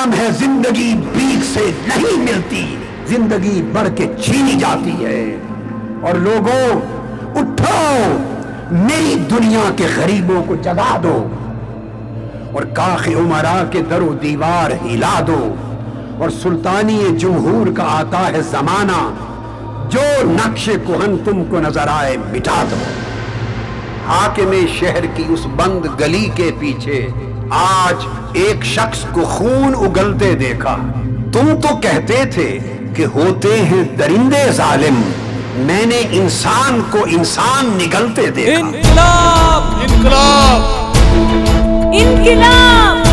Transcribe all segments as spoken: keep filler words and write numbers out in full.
नाम है जिंदगी भीख से नहीं मिलती, जिंदगी बढ़ के छीनी जाती है। और लोगों उठो, नई दुनिया के गरीबों को जगा दो और काखे उमरा के दरो दीवार हिला दो। और सुल्तानी जमहूर का आता है जमाना, जो नक्शे कुहन तुमको नजर आए मिटा दो। हाकिम शहर की उस बंद गली के पीछे आज एक शख्स को खून उगलते देखा। तुम तो कहते थे कि होते हैं दरिंदे जालिम, मैंने इंसान को इंसान निगलते देखा। इनकलाब इनकलाब इनकलाब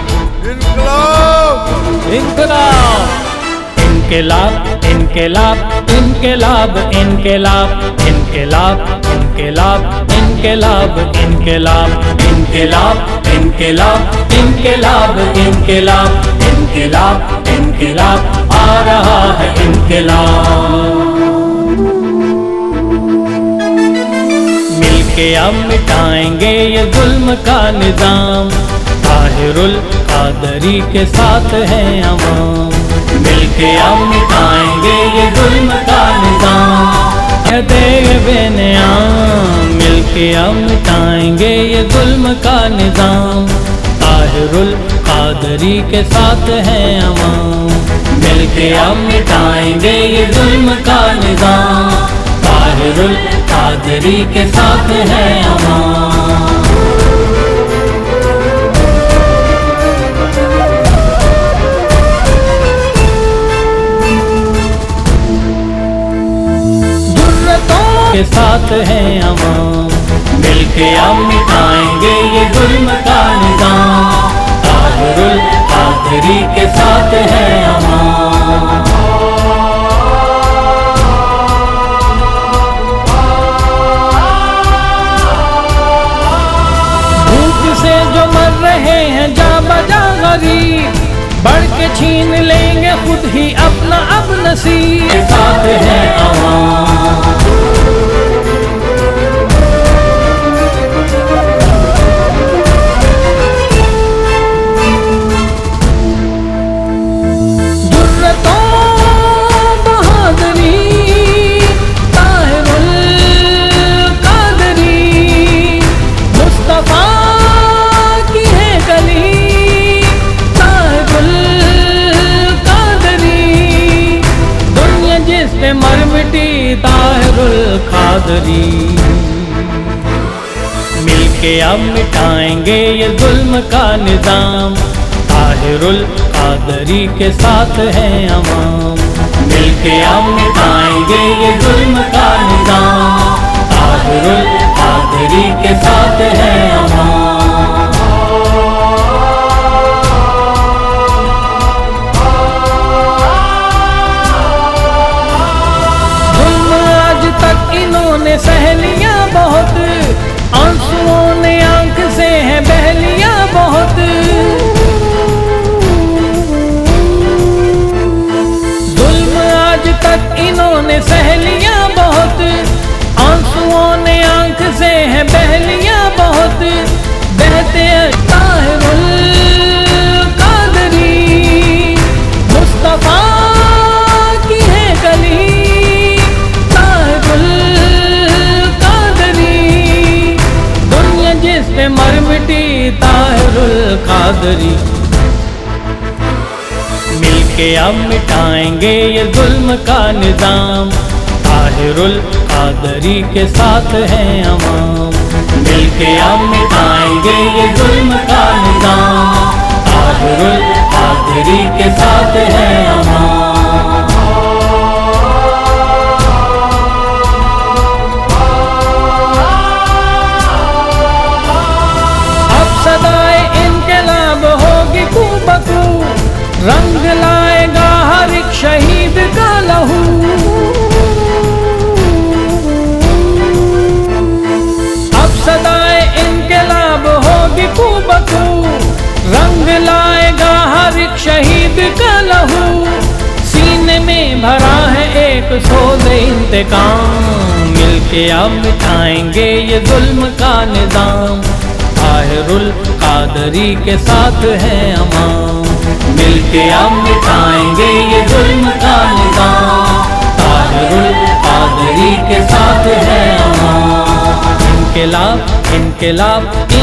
इनकलाब इनकलाब इनकलाब इनकलाब इनकलाब इनकलाब इनकलाब इनकलाब इनकलाब इनकलाब इनकलाब इनकलाब इनकलाब इनकलाब इनकलाब आ रहा है इनकलाब। मिलके अब मिटाएंगे ये जुल्म का निजाम, ताहिरुल कादरी के साथ है अवाम। मिलके अब मिटाएंगे ये जुल्म का निजाम, कहते बेनियाम। मिलके अब मिटाएंगे ये जुल्म का निजाम, ताहिरुल कादरी के साथ है अवाम। मिलके अब मिटाएंगे ये जुल्म का निजाम, ताहिरुल कादरी के साथ है अवाम। के साथ है अवाम। मिलके अब मिटाएंगे ये जुल्म का निजाम, ताहिरुल कादरी के साथ है अवाम। भूख से जो मर रहे हैं जा बजा गरीब, बढ़ के छीन लेंगे खुद ही अपना अब नसीब के साथ है अवाम। मर मिटी ताहिरुल कादरी, मिलके अब मिटाएंगे ये जुल्म का निजाम, ताहिरुल कादरी के साथ है अवाम। मिलके अब मिटाएंगे ये जुल्म का निजाम, ताहिरुल कादरी के साथ है अवाम। इन्होंने सहेलियां बहुत, आंसुओं ने आंख से है बहलियां बहुत। जुल्म आज तक इन्होंने सहेलियां बहुत, आंसुओं ने आंख से है बहलियां बहुत। बहते ताहिरुल कादरी, मुस्तफा की है गली, जिसपे मर मिटी ताहिरुल कादरी। मिलके अब मिटाएंगे ये जुल्म का निजाम, ताहिरुल कादरी के साथ है अवाम। मिलके अब मिटाएंगे ये जुल्म का निजाम, ताहिरुल कादरी के साथ है अवाम। रंग लाएगा हर एक शहीद का लहू, अब सदाए इनकलाब होगी खूबकू। रंग लाएगा हर एक शहीद का लहू, सीने में भरा है एक सोज़ इंतकाम। मिलके अब मिटाएंगे ये जुल्म का निजाम, ताहिरुल कादरी के साथ है अवाम। مل کے ہم مٹائیں گے یہ ظلم کا نظام، طاہر القادری کے ساتھ ہے امان۔ انقلاب انقلاب